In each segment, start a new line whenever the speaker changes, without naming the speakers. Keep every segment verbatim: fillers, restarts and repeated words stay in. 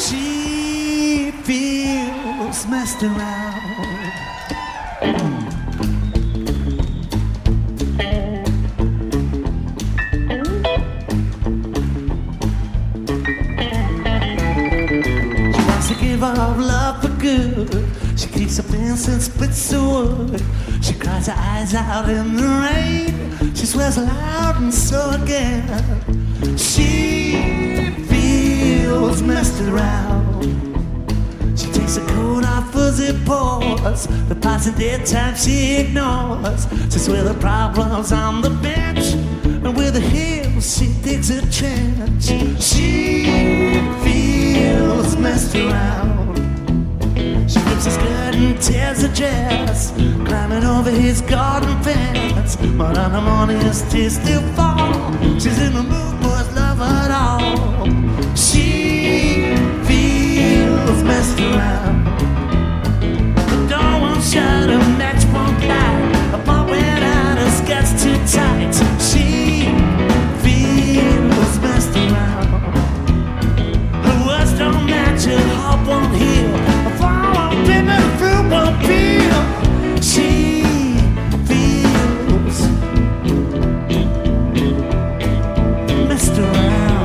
She feels messed around. She wants to give up love for good. She keeps her fence and splits the wood. She cries her eyes out in the rain. She swears aloud and so again. She feels messed around. She takes her coat off fuzzy paws. The parts in daytime she ignores. She swears the problems on the bench, and with her heels she digs a trench. She feels messed around. She rips his skirt and tears her dress, climbing over his garden fence. But on the morning his tears still fall. She's in the mood for his love at all. She feels messed around. The door won't shut, a match won't light. A ball went out, her skirt's too tight. She feels messed around. Her words don't match, her heart won't heal. She feels messed around.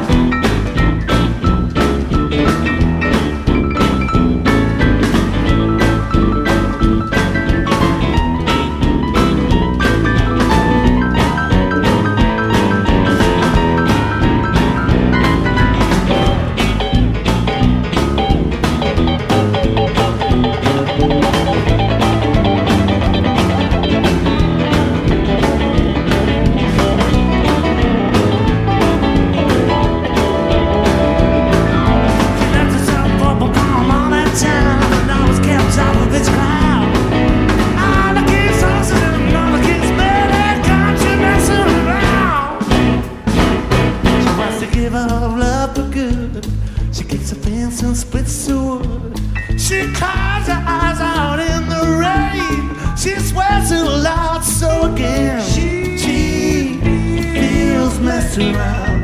She kicks her fence and splits the wood. She cries her eyes out in the rain. She swears it loud so again. She, she feels messed around.